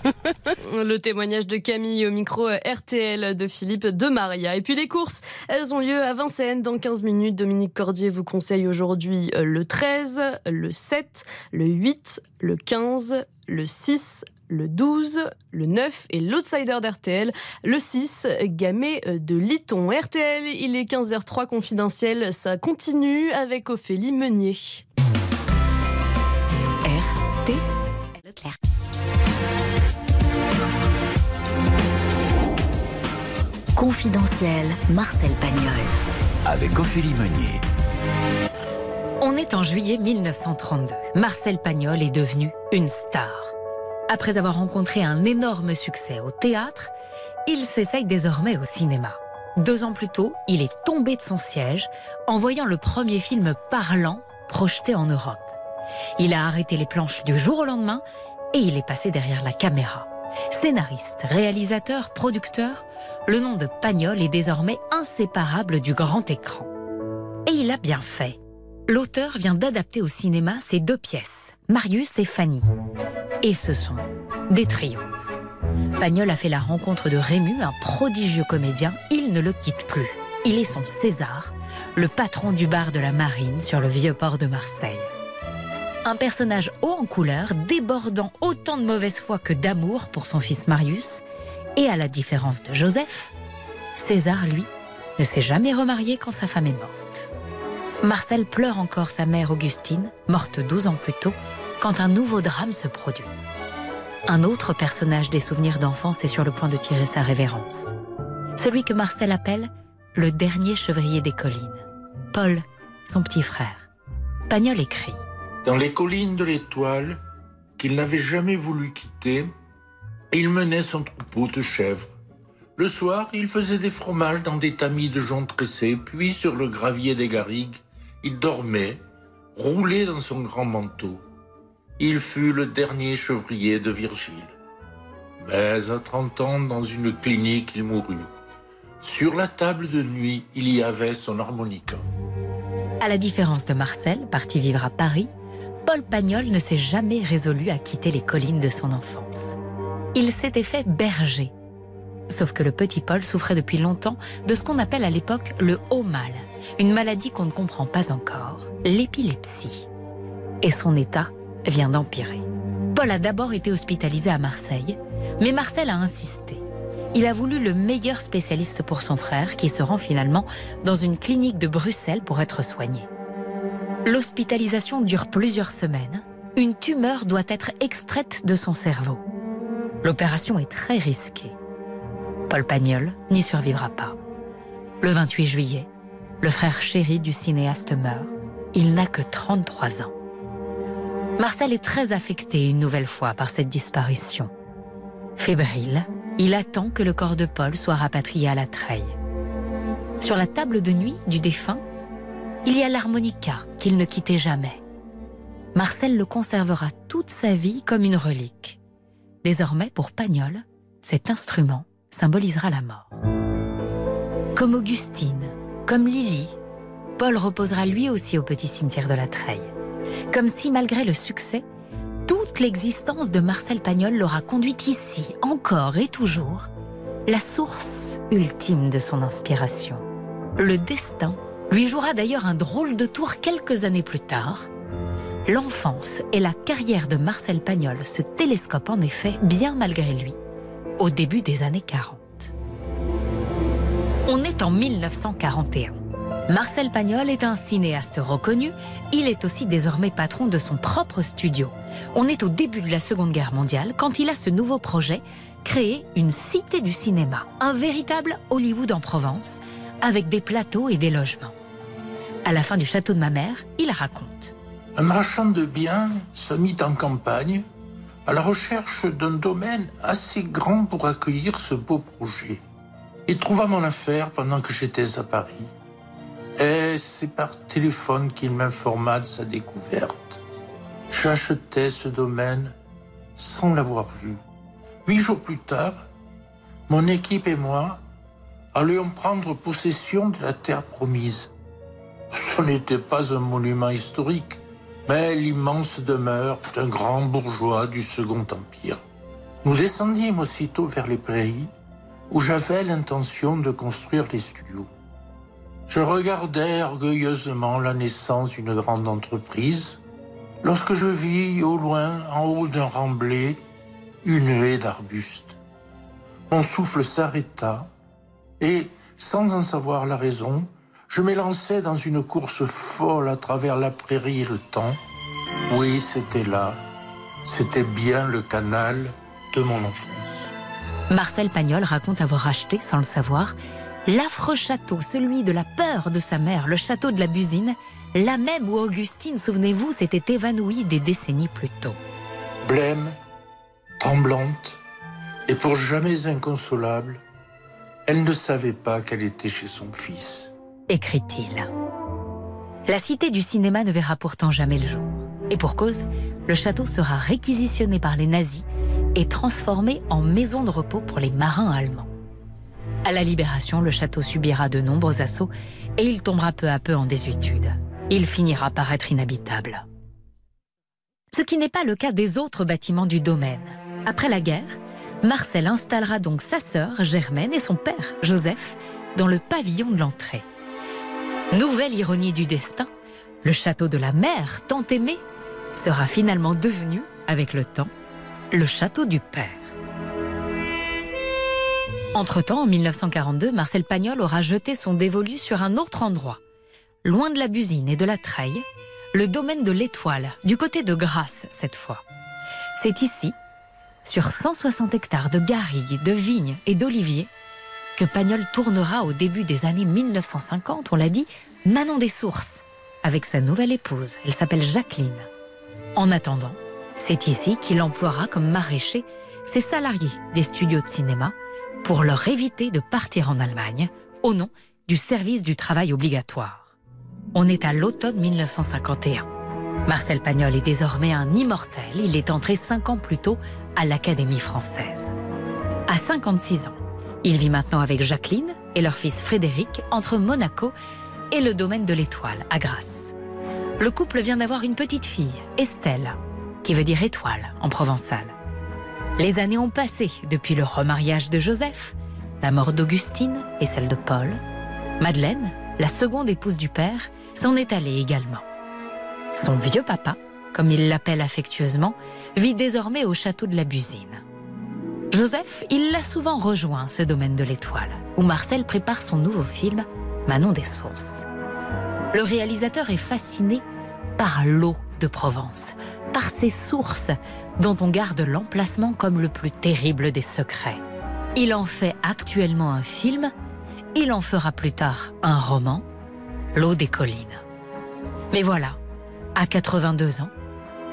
Le témoignage de Camille au micro R T L de Philippe de Maria. Et puis les courses, elles ont lieu à Vincennes dans quinze minutes. Dominique Cordier vous conseille aujourd'hui le treize, le sept, le huit, le quinze, le six, le douze, le neuf et l'outsider d'R T L, le six, Gamay de Liton. R T L, il est quinze heures trois, confidentiel, ça continue avec Ophélie Meunier. R T Leclerc. Confidentiel, Marcel Pagnol. Avec Ophélie Meunier. On est en juillet mille neuf cent trente-deux. Marcel Pagnol est devenu une star. Après avoir rencontré un énorme succès au théâtre, il s'essaye désormais au cinéma. Deux ans plus tôt, il est tombé de son siège en voyant le premier film parlant projeté en Europe. Il a arrêté les planches du jour au lendemain et il est passé derrière la caméra. Scénariste, réalisateur, producteur, le nom de Pagnol est désormais inséparable du grand écran. Et il a bien fait. L'auteur vient d'adapter au cinéma ses deux pièces, Marius et Fanny. Et ce sont des triomphes. Pagnol a fait la rencontre de Rému, un prodigieux comédien. Il ne le quitte plus. Il est son César, le patron du bar de la Marine sur le vieux port de Marseille. Un personnage haut en couleur, débordant autant de mauvaise foi que d'amour pour son fils Marius. Et à la différence de Joseph, César, lui, ne s'est jamais remarié quand sa femme est morte. Marcel pleure encore sa mère Augustine, morte douze ans plus tôt, quand un nouveau drame se produit. Un autre personnage des souvenirs d'enfance est sur le point de tirer sa révérence. Celui que Marcel appelle le dernier chevrier des collines. Paul, son petit frère. Pagnol écrit. Dans les collines de l'Étoile, qu'il n'avait jamais voulu quitter, il menait son troupeau de chèvres. Le soir, il faisait des fromages dans des tamis de joncs tressés, puis sur le gravier des garrigues, il dormait, roulé dans son grand manteau. Il fut le dernier chevrier de Virgile. Mais à trente ans, dans une clinique, il mourut. Sur la table de nuit, il y avait son harmonica. À la différence de Marcel, parti vivre à Paris, Paul Pagnol ne s'est jamais résolu à quitter les collines de son enfance. Il s'était fait berger. Sauf que le petit Paul souffrait depuis longtemps de ce qu'on appelle à l'époque le haut mal, une maladie qu'on ne comprend pas encore, l'épilepsie. Et son état vient d'empirer. Paul a d'abord été hospitalisé à Marseille, mais Marcel a insisté. Il a voulu le meilleur spécialiste pour son frère, qui se rend finalement dans une clinique de Bruxelles pour être soigné. L'hospitalisation dure plusieurs semaines. Une tumeur doit être extraite de son cerveau. L'opération est très risquée. Paul Pagnol n'y survivra pas. Le vingt-huit juillet, le frère chéri du cinéaste meurt. Il n'a que trente-trois ans. Marcel est très affecté une nouvelle fois par cette disparition. Fébrile, il attend que le corps de Paul soit rapatrié à la treille. Sur la table de nuit du défunt, il y a l'harmonica qu'il ne quittait jamais. Marcel le conservera toute sa vie comme une relique. Désormais, pour Pagnol, cet instrument symbolisera la mort. Comme Augustine, comme Lily, Paul reposera lui aussi au petit cimetière de la Treille. Comme si, malgré le succès, toute l'existence de Marcel Pagnol l'aura conduit ici, encore et toujours, la source ultime de son inspiration. Le destin lui jouera d'ailleurs un drôle de tour quelques années plus tard. L'enfance et la carrière de Marcel Pagnol se télescopent en effet, bien malgré lui, au début des années quarante. On est en mille neuf cent quarante et un. Marcel Pagnol est un cinéaste reconnu, il est aussi désormais patron de son propre studio. On est au début de la Seconde Guerre mondiale quand il a ce nouveau projet, créer une cité du cinéma, un véritable Hollywood en Provence, avec des plateaux et des logements. À la fin du château de ma mère, il raconte. Un marchand de biens se mit en campagne à la recherche d'un domaine assez grand pour accueillir ce beau projet. Il trouva mon affaire pendant que j'étais à Paris. Et c'est par téléphone qu'il m'informa de sa découverte. J'achetais ce domaine sans l'avoir vu. Huit jours plus tard, mon équipe et moi allions prendre possession de la terre promise. Ce n'était pas un monument historique, mais l'immense demeure d'un grand bourgeois du Second Empire. Nous descendîmes aussitôt vers les prairies, où j'avais l'intention de construire les studios. Je regardais orgueilleusement la naissance d'une grande entreprise, lorsque je vis au loin, en haut d'un remblai, une haie d'arbustes. Mon souffle s'arrêta, et, sans en savoir la raison, je m'élançai dans une course folle à travers la prairie et le temps. Oui, c'était là. C'était bien le canal de mon enfance. Marcel Pagnol raconte avoir acheté, sans le savoir, l'affreux château, celui de la peur de sa mère, le château de la Busine, là même où Augustine, souvenez-vous, s'était évanouie des décennies plus tôt. Blême, tremblante, et pour jamais inconsolable, elle ne savait pas qu'elle était chez son fils. Écrit-il. La cité du cinéma ne verra pourtant jamais le jour. Et pour cause, le château sera réquisitionné par les nazis et transformé en maison de repos pour les marins allemands. À la Libération, le château subira de nombreux assauts et il tombera peu à peu en désuétude. Il finira par être inhabitable. Ce qui n'est pas le cas des autres bâtiments du domaine. Après la guerre, Marcel installera donc sa sœur, Germaine, et son père, Joseph, dans le pavillon de l'entrée. Nouvelle ironie du destin, le château de la mère, tant aimé, sera finalement devenu, avec le temps, le château du père. Entre-temps, en mille neuf cent quarante-deux, Marcel Pagnol aura jeté son dévolu sur un autre endroit. Loin de la Busine et de la Treille, le domaine de l'Étoile, du côté de Grasse cette fois. C'est ici, sur cent soixante hectares de garrigues, de vignes et d'oliviers, que Pagnol tournera au début des années mille neuf cent cinquante, on l'a dit, Manon des Sources, avec sa nouvelle épouse. Elle s'appelle Jacqueline. En attendant, c'est ici qu'il emploiera comme maraîcher ses salariés des studios de cinéma pour leur éviter de partir en Allemagne au nom du service du travail obligatoire. On est à l'automne mille neuf cent cinquante et un. Marcel Pagnol est désormais un immortel. Il est entré cinq ans plus tôt à l'Académie française. À cinquante-six ans, il vit maintenant avec Jacqueline et leur fils Frédéric entre Monaco et le domaine de l'Étoile, à Grasse. Le couple vient d'avoir une petite fille, Estelle, qui veut dire étoile en provençal. Les années ont passé depuis le remariage de Joseph, la mort d'Augustine et celle de Paul. Madeleine, la seconde épouse du père, s'en est allée également. Son vieux papa, comme il l'appelle affectueusement, vit désormais au château de la Busine. Joseph, il l'a souvent rejoint, ce domaine de l'Étoile, où Marcel prépare son nouveau film, Manon des Sources. Le réalisateur est fasciné par l'eau de Provence, par ces sources dont on garde l'emplacement comme le plus terrible des secrets. Il en fait actuellement un film, il en fera plus tard un roman, L'eau des collines. Mais voilà, à quatre-vingt-deux ans,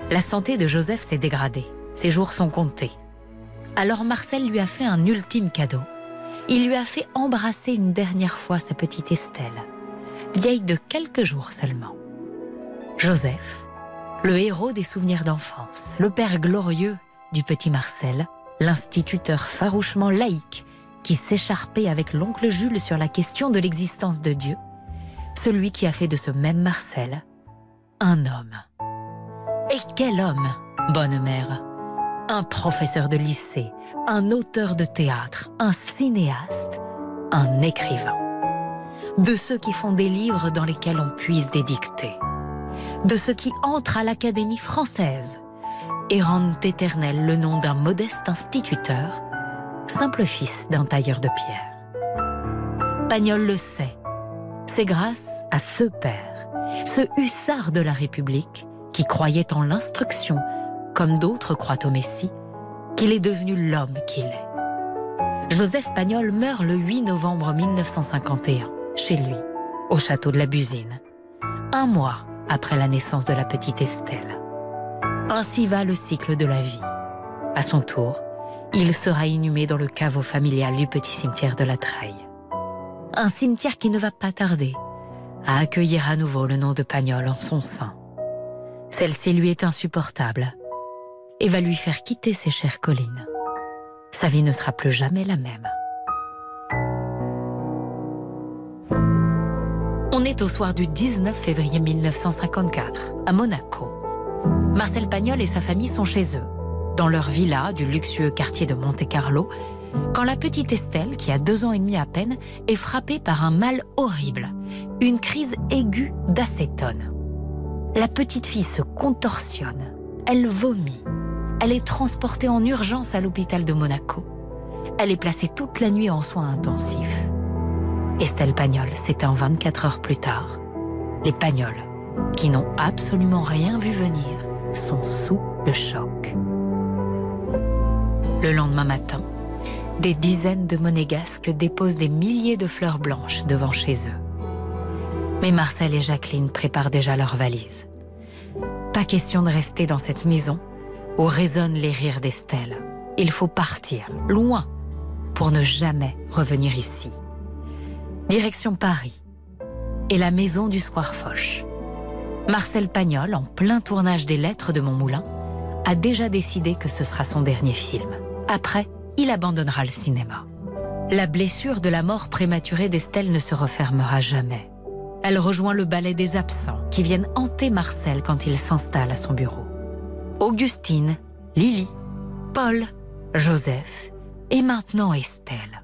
La santé de Joseph s'est dégradée. Ses jours sont comptés. Alors Marcel lui a fait un ultime cadeau. Il lui a fait embrasser une dernière fois sa petite Estelle, vieille de quelques jours seulement. Joseph, le héros des souvenirs d'enfance, le père glorieux du petit Marcel, l'instituteur farouchement laïque qui s'écharpait avec l'oncle Jules sur la question de l'existence de Dieu, celui qui a fait de ce même Marcel un homme. Et quel homme, bonne mère! Un professeur de lycée, un auteur de théâtre, un cinéaste, un écrivain. De ceux qui font des livres dans lesquels on puise des dictées. De ceux qui entrent à l'Académie française et rendent éternel le nom d'un modeste instituteur, simple fils d'un tailleur de pierre. Pagnol le sait. C'est grâce à ce père, ce hussard de la République, qui croyait en l'instruction, comme d'autres croient au Messie, qu'il est devenu l'homme qu'il est. Joseph Pagnol meurt le huit novembre mille neuf cent cinquante et un, chez lui, au château de la Busine, un mois après la naissance de la petite Estelle. Ainsi va le cycle de la vie. À son tour, il sera inhumé dans le caveau familial du petit cimetière de la Treille. Un cimetière qui ne va pas tarder à accueillir à nouveau le nom de Pagnol en son sein. Celle-ci lui est insupportable et va lui faire quitter ses chères collines. Sa vie ne sera plus jamais la même. On est au soir du dix-neuf février mille neuf cent cinquante-quatre, à Monaco. Marcel Pagnol et sa famille sont chez eux, dans leur villa du luxueux quartier de Monte-Carlo, quand la petite Estelle, qui a deux ans et demi à peine, est frappée par un mal horrible, une crise aiguë d'acétone. La petite fille se contorsionne, elle vomit, elle est transportée en urgence à l'hôpital de Monaco. Elle est placée toute la nuit en soins intensifs. Estelle Pagnol s'éteint vingt-quatre heures plus tard. Les Pagnol, qui n'ont absolument rien vu venir, sont sous le choc. Le lendemain matin, des dizaines de monégasques déposent des milliers de fleurs blanches devant chez eux. Mais Marcel et Jacqueline préparent déjà leurs valises. Pas question de rester dans cette maison où résonnent les rires d'Estelle. Il faut partir, loin, pour ne jamais revenir ici. Direction Paris et la maison du Square Foch. Marcel Pagnol, en plein tournage des Lettres de Montmoulin, a déjà décidé que ce sera son dernier film. Après, il abandonnera le cinéma. La blessure de la mort prématurée d'Estelle ne se refermera jamais. Elle rejoint le ballet des absents qui viennent hanter Marcel quand il s'installe à son bureau. Augustine, Lily, Paul, Joseph et maintenant Estelle.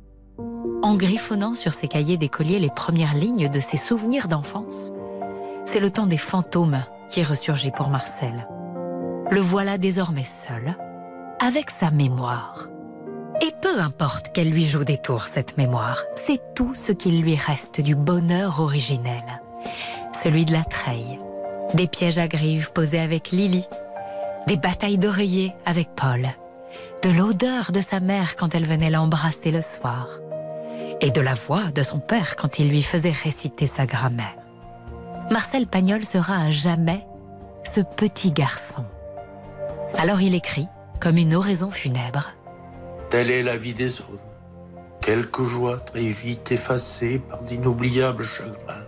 En griffonnant sur ses cahiers d'écolier les premières lignes de ses souvenirs d'enfance, c'est le temps des fantômes qui ressurgit pour Marcel. Le voilà désormais seul, avec sa mémoire. Et peu importe qu'elle lui joue des tours, cette mémoire, c'est tout ce qu'il lui reste du bonheur originel. Celui de la treille, des pièges à grives posés avec Lily, des batailles d'oreillers avec Paul, de l'odeur de sa mère quand elle venait l'embrasser le soir, et de la voix de son père quand il lui faisait réciter sa grammaire. Marcel Pagnol sera à jamais ce petit garçon. Alors il écrit, comme une oraison funèbre, « Telle est la vie des hommes, quelques joies très vite effacées par d'inoubliables chagrins.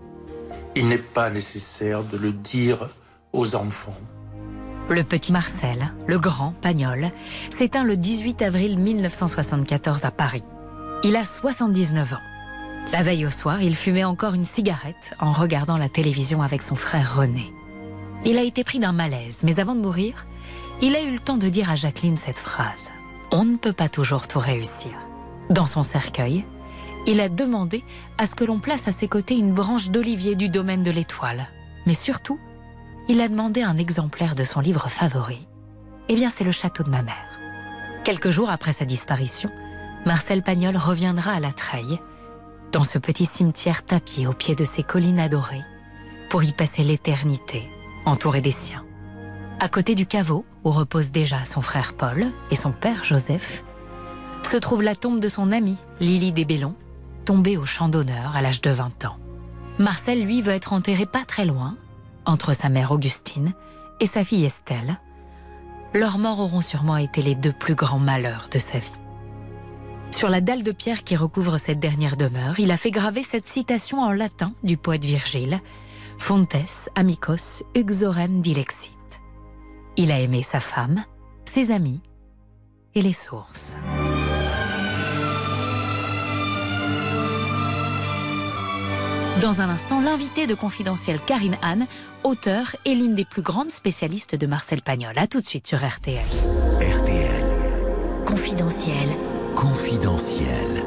Il n'est pas nécessaire de le dire aux enfants. » Le petit Marcel, le grand Pagnol, s'éteint le dix-huit avril mille neuf cent soixante-quatorze à Paris. Il a soixante-dix-neuf ans. La veille au soir, il fumait encore une cigarette en regardant la télévision avec son frère René. Il a été pris d'un malaise, mais avant de mourir, il a eu le temps de dire à Jacqueline cette phrase. On ne peut pas toujours tout réussir. Dans son cercueil, il a demandé à ce que l'on place à ses côtés une branche d'olivier du domaine de l'Étoile. Mais surtout, il a demandé un exemplaire de son livre favori. Eh bien, c'est Le Château de ma mère. Quelques jours après sa disparition, Marcel Pagnol reviendra à la Treille, dans ce petit cimetière tapis au pied de ses collines adorées, pour y passer l'éternité, entouré des siens. À côté du caveau, où reposent déjà son frère Paul et son père Joseph, se trouve la tombe de son amie, Lily Desbellons, tombée au champ d'honneur à l'âge de vingt ans. Marcel, lui, veut être enterré pas très loin, entre sa mère Augustine et sa fille Estelle. Leurs morts auront sûrement été les deux plus grands malheurs de sa vie. Sur la dalle de pierre qui recouvre cette dernière demeure, il a fait graver cette citation en latin du poète Virgile « Fontes amicos uxorem dilexit ». Il a aimé sa femme, ses amis et les sources. Dans un instant, l'invitée de Confidentiel, Karine Anne, auteure et l'une des plus grandes spécialistes de Marcel Pagnol. A tout de suite sur R T L. R T L. Confidentiel. Confidentiel.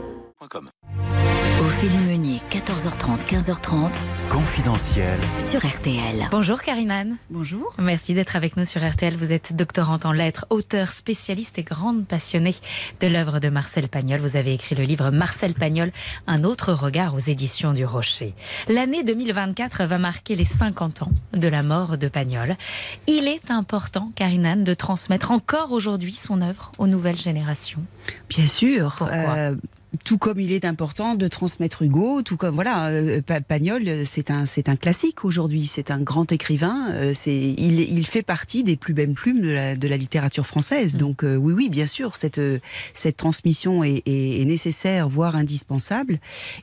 Ophélie Meunier, quatorze heures trente, quinze heures trente. Confidentiel. Sur R T L. Bonjour Karine Anne. Bonjour. Merci d'être avec nous sur R T L. Vous êtes doctorante en lettres, auteure, spécialiste et grande passionnée de l'œuvre de Marcel Pagnol. Vous avez écrit le livre Marcel Pagnol, un autre regard aux éditions du Rocher. L'année deux mille vingt-quatre va marquer les cinquante ans de la mort de Pagnol. Il est important, Karine Anne, de transmettre encore aujourd'hui son œuvre aux nouvelles générations. Bien sûr. Pourquoi euh, Tout comme il est important de transmettre Hugo, tout comme voilà, euh, Pagnol, c'est un c'est un classique aujourd'hui. C'est un grand écrivain. Euh, c'est il il fait partie des plus belles plumes de la, de la littérature française. Donc euh, oui oui bien sûr cette cette transmission est, est, est nécessaire, voire indispensable.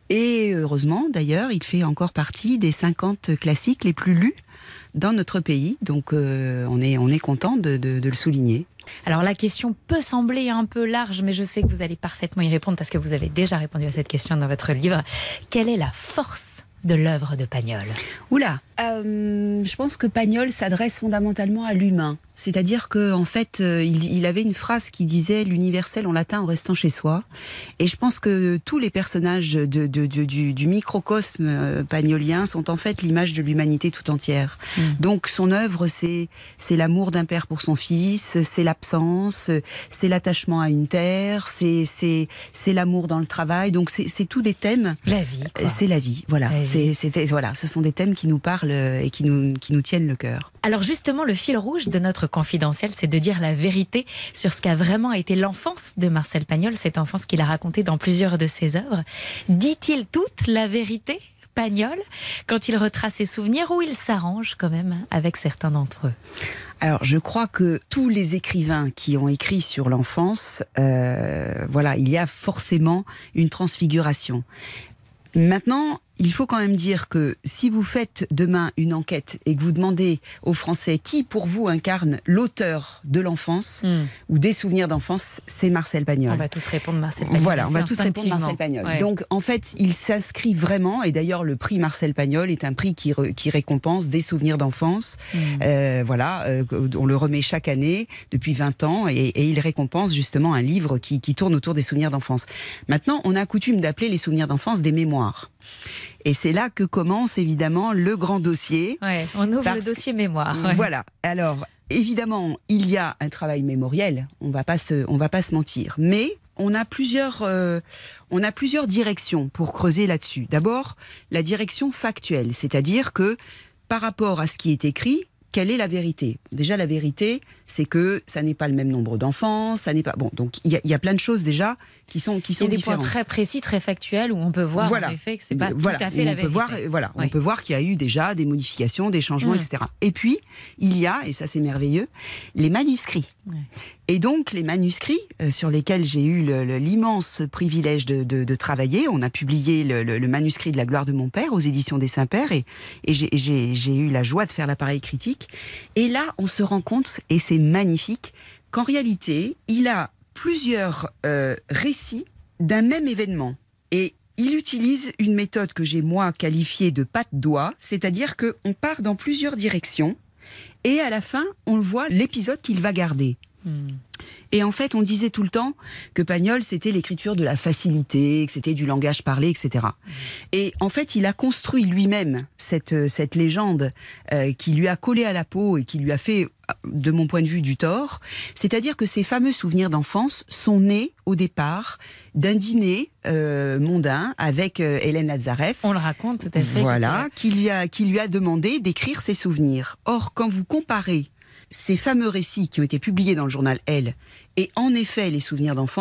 Et heureusement d'ailleurs, il fait encore partie des cinquante classiques les plus lus dans notre pays. Donc euh, on est on est content de, de, de le souligner. Alors la question peut sembler un peu large, mais je sais que vous allez parfaitement y répondre parce que vous avez déjà répondu à cette question dans votre livre. Quelle est la force de l'œuvre de Pagnol ? Oula, euh, je pense que Pagnol s'adresse fondamentalement à l'humain. C'est-à-dire que en fait, euh, il, il avait une phrase qui disait l'universel en latin en restant chez soi. Et je pense que tous les personnages de, de, de, du, du microcosme euh, pagnolien sont en fait l'image de l'humanité tout entière. Mmh. Donc son œuvre, c'est c'est l'amour d'un père pour son fils, c'est l'absence, c'est l'attachement à une terre, c'est c'est c'est l'amour dans le travail. Donc c'est c'est tous des thèmes. La vie, quoi. C'est la vie. Voilà. La vie. C'est c'était voilà. Ce sont des thèmes qui nous parlent et qui nous qui nous tiennent le cœur. Alors justement, le fil rouge de notre Confidentiel, c'est de dire la vérité sur ce qu'a vraiment été l'enfance de Marcel Pagnol, cette enfance qu'il a racontée dans plusieurs de ses œuvres. Dit-il toute la vérité, Pagnol, quand il retrace ses souvenirs, ou il s'arrange quand même avec certains d'entre eux ? Alors, je crois que tous les écrivains qui ont écrit sur l'enfance, euh, voilà, il y a forcément une transfiguration. Maintenant, il faut quand même dire que si vous faites demain une enquête et que vous demandez aux Français qui, pour vous, incarne l'auteur de l'enfance mmh. ou des souvenirs d'enfance, c'est Marcel Pagnol. On va tous répondre Marcel Pagnol. Voilà, on va tous répondre Marcel Pagnol. Ouais. Donc, en fait, il s'inscrit vraiment, et d'ailleurs, le prix Marcel Pagnol est un prix qui, re, qui récompense des souvenirs d'enfance. Mmh. Euh, voilà, euh, on le remet chaque année depuis vingt ans, et, et il récompense justement un livre qui, qui tourne autour des souvenirs d'enfance. Maintenant, on a coutume d'appeler les souvenirs d'enfance des mémoires. Et c'est là que commence évidemment le grand dossier. Ouais, on ouvre le dossier mémoire. Ouais. Voilà. Alors, évidemment, il y a un travail mémoriel. On va pas se, on va pas se mentir. Mais on a plusieurs, euh, on a plusieurs directions pour creuser là-dessus. D'abord, la direction factuelle, c'est-à-dire que par rapport à ce qui est écrit, quelle est la vérité ? Déjà, la vérité, c'est que ça n'est pas le même nombre d'enfants, ça n'est pas... Bon, donc il y, y a plein de choses déjà qui sont, qui sont différentes. Il y a des différentes. Points très précis, très factuels, où on peut voir voilà. en effet que c'est pas voilà. tout à fait on la peut vérité. Voir, voilà, oui. On peut voir qu'il y a eu déjà des modifications, des changements, mmh. et cetera. Et puis, il y a, et ça c'est merveilleux, les manuscrits. Ouais. Et donc, les manuscrits euh, sur lesquels j'ai eu le, le, l'immense privilège de, de, de travailler, on a publié le, le, le manuscrit de La gloire de mon père aux éditions des Saints-Pères, et, et j'ai, j'ai, j'ai eu la joie de faire l'appareil critique. Et là, on se rend compte, et c'est magnifique, qu'en réalité, il a plusieurs euh, récits d'un même événement. Et il utilise une méthode que j'ai, moi, qualifiée de patte-doigt, c'est-à-dire qu'on part dans plusieurs directions, et à la fin, on voit l'épisode qu'il va garder. Mmh. Et en fait, on disait tout le temps que Pagnol, c'était l'écriture de la facilité, que c'était du langage parlé, et cetera. Mmh. Et en fait, il a construit lui-même cette, cette légende euh, qui lui a collé à la peau et qui lui a fait, de mon point de vue, du tort. C'est-à-dire que ces fameux souvenirs d'enfance sont nés, au départ, d'un dîner euh, mondain avec euh, Hélène Lazareff. On le raconte tout à fait. Voilà, qui lui a, qui lui a demandé d'écrire ses souvenirs. Or, quand vous comparez ces fameux récits qui ont été publiés dans le journal Elle, et en effet les souvenirs d'enfance,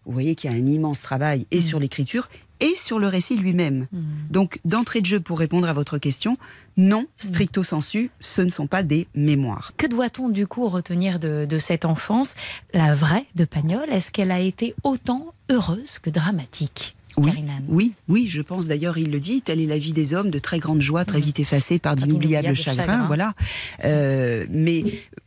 vous voyez qu'il y a un immense travail et mmh. sur l'écriture et sur le récit lui-même. Mmh. Donc, d'entrée de jeu, pour répondre à votre question, non, stricto sensu, ce ne sont pas des mémoires. Que doit-on du coup retenir de, de cette enfance, la vraie de Pagnol? Est-ce qu'elle a été autant heureuse que dramatique? Oui, oui, oui, je pense d'ailleurs, il le dit, telle est la vie des hommes, de très grandes joies, très vite effacées par d'inoubliables chagrins, chagrins. Voilà. Euh, mais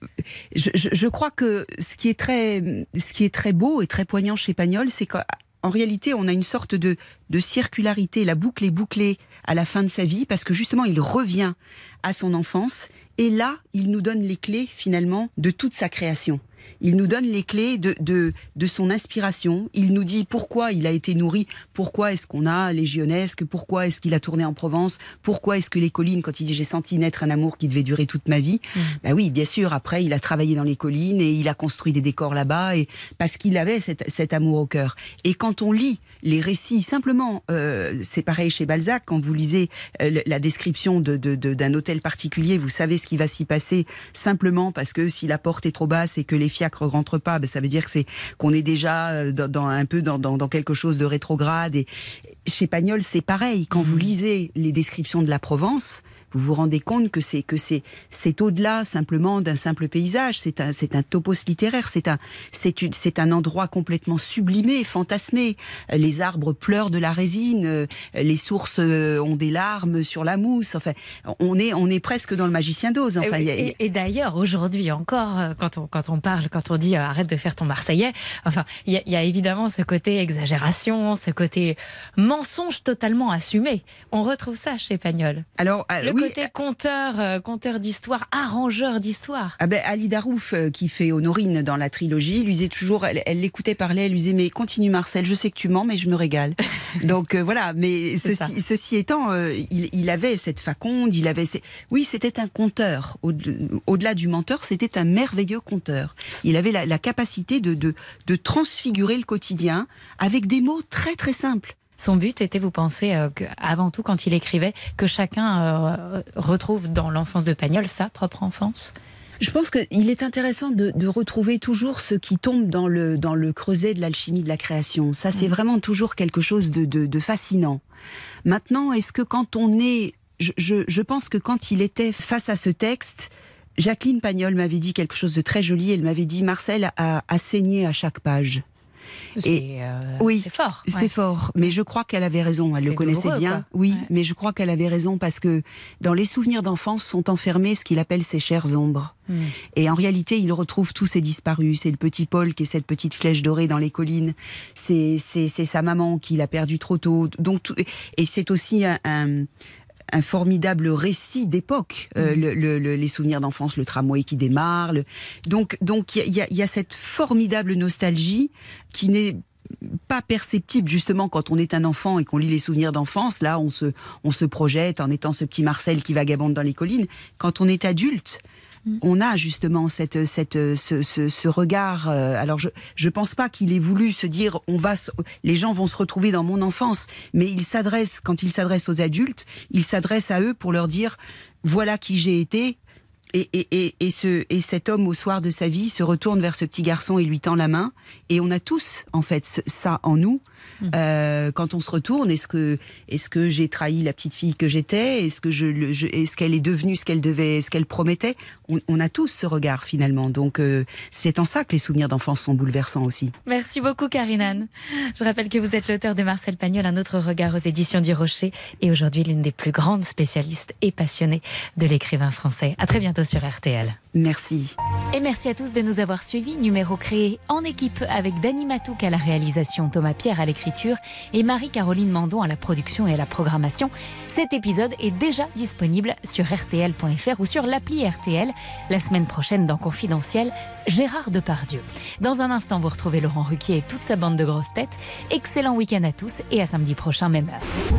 je, je, je crois que ce qui est très, ce qui est très beau et très poignant chez Pagnol, c'est qu'en réalité, on a une sorte de, de circularité, la boucle est bouclée à la fin de sa vie, parce que justement, il revient à son enfance, et là, il nous donne les clés, finalement, de toute sa création. Il nous donne les clés de, de, de son inspiration. Il nous dit pourquoi il a été nourri, pourquoi est-ce qu'on a Légionesque, pourquoi est-ce qu'il a tourné en Provence, pourquoi est-ce que les collines, quand il dit j'ai senti naître un amour qui devait durer toute ma vie, mmh. bah oui, bien sûr, après il a travaillé dans les collines et il a construit des décors là-bas, et parce qu'il avait cet, cet amour au cœur. Et quand on lit les récits, simplement, euh, c'est pareil chez Balzac, quand vous lisez euh, la description de, de, de, d'un hôtel particulier, vous savez ce qui va s'y passer, simplement parce que si la porte est trop basse et que les fiacres ne rentrent pas, ben ça veut dire que c'est, qu'on est déjà dans, dans, un peu dans, dans, dans quelque chose de rétrograde. Et chez Pagnol, c'est pareil. Quand mmh. vous lisez les descriptions de la Provence, vous vous rendez compte que c'est que c'est c'est au-delà simplement d'un simple paysage. C'est un c'est un topos littéraire. C'est un c'est une c'est un endroit complètement sublimé, fantasmé. Les arbres pleurent de la résine, les sources ont des larmes sur la mousse. Enfin, on est on est presque dans le Magicien d'Oz. Enfin, et, y a, et, et d'ailleurs aujourd'hui encore, quand on quand on parle, quand on dit euh, arrête de faire ton Marseillais. Enfin, il y, y a évidemment ce côté exagération, ce côté mensonge totalement assumé. On retrouve ça chez Pagnol. Alors euh, le oui, côté conteur, euh, conteur d'histoire, arrangeur d'histoire. Ah ben, Ali Darouf, euh, qui fait Honorine dans la trilogie, lui disait toujours, elle, elle l'écoutait parler, elle lui disait, mais continue Marcel, je sais que tu mens, mais je me régale. Donc euh, voilà, mais ceci, ceci étant, euh, il, il avait cette faconde, il avait... Ces... Oui, c'était un conteur. Au, au-delà du menteur, c'était un merveilleux conteur. Il avait la, la capacité de, de, de transfigurer le quotidien avec des mots très très simples. Son but était, vous pensez, euh, que, avant tout, quand il écrivait, que chacun euh, retrouve dans l'enfance de Pagnol sa propre enfance? Je pense qu'il est intéressant de, de retrouver toujours ce qui tombe dans le, dans le creuset de l'alchimie de la création. Ça, c'est mmh. vraiment toujours quelque chose de, de, de fascinant. Maintenant, est-ce que quand on est... Je, je, je pense que quand il était face à ce texte, Jacqueline Pagnol m'avait dit quelque chose de très joli. Elle m'avait dit, Marcel a, a saigné à chaque page. C'est, euh, oui, c'est fort. C'est ouais. fort, mais je crois qu'elle avait raison. Elle c'est le connaissait bien. Quoi. Oui, ouais. mais je crois qu'elle avait raison parce que dans les souvenirs d'enfance sont enfermés ce qu'il appelle ses chères ombres. Mm. Et en réalité, il retrouve tous ses disparus. C'est le petit Paul qui est cette petite flèche dorée dans les collines. C'est, c'est, c'est sa maman qui l'a perdu trop tôt. Donc, tout... Et c'est aussi un... un un formidable récit d'époque, euh, mmh. le, le, le, les souvenirs d'enfance, le tramway qui démarre. Le... Donc, donc il y, y, y a cette formidable nostalgie qui n'est pas perceptible justement quand on est un enfant et qu'on lit les souvenirs d'enfance. Là, on se, on se projette en étant ce petit Marcel qui vagabonde dans les collines. Quand on est adulte, on a justement cette, cette, ce, ce, ce regard. Alors, je je pense pas qu'il ait voulu se dire, on va, les gens vont se retrouver dans mon enfance, mais il s'adresse, quand il s'adresse aux adultes, il s'adresse à eux pour leur dire, voilà qui j'ai été. Et, et, et, et, ce, et cet homme, au soir de sa vie, se retourne vers ce petit garçon et lui tend la main. Et on a tous, en fait, ça en nous. Mmh. Euh, quand on se retourne, est-ce que, est-ce que j'ai trahi la petite fille que j'étais ? Est-ce que je, je, est-ce qu'elle est devenue ce qu'elle devait, ce qu'elle promettait ? on, on a tous ce regard, finalement. Donc, euh, c'est en ça que les souvenirs d'enfance sont bouleversants aussi. Merci beaucoup, Karine Anne. Je rappelle que vous êtes l'auteur de Marcel Pagnol, Un autre regard aux éditions du Rocher. Et aujourd'hui, l'une des plus grandes spécialistes et passionnées de l'écrivain français. À très bientôt sur R T L. Merci. Et merci à tous de nous avoir suivis. Numéro créé en équipe avec Dany Matouk à la réalisation, Thomas Pierre à l'écriture et Marie-Caroline Mandon à la production et à la programmation. Cet épisode est déjà disponible sur R T L point F R ou sur l'appli R T L. La semaine prochaine, dans Confidentiel, Gérard Depardieu. Dans un instant, vous retrouvez Laurent Ruquier et toute sa bande de grosses têtes. Excellent week-end à tous et à samedi prochain, même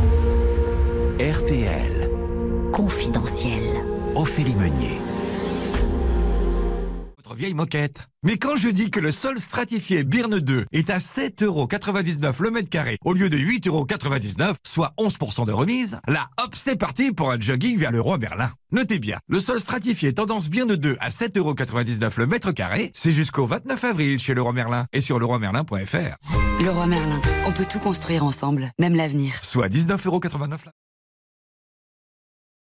heure. R T L. Confidentiel. Ophélie Meunier. Vieille moquette. Mais quand je dis que le sol stratifié Birne deux est à sept euros quatre-vingt-dix-neuf le mètre carré au lieu de huit euros quatre-vingt-dix-neuf, soit onze pour cent de remise, là hop c'est parti pour un jogging vers le Roi Merlin. Notez bien, le sol stratifié tendance Birne deux à sept euros quatre-vingt-dix-neuf le mètre carré, c'est jusqu'au vingt-neuf avril chez le Roi Merlin et sur le roi merlin point F R. Leroy Merlin, on peut tout construire ensemble, même l'avenir. Soit dix-neuf euros quatre-vingt-neuf.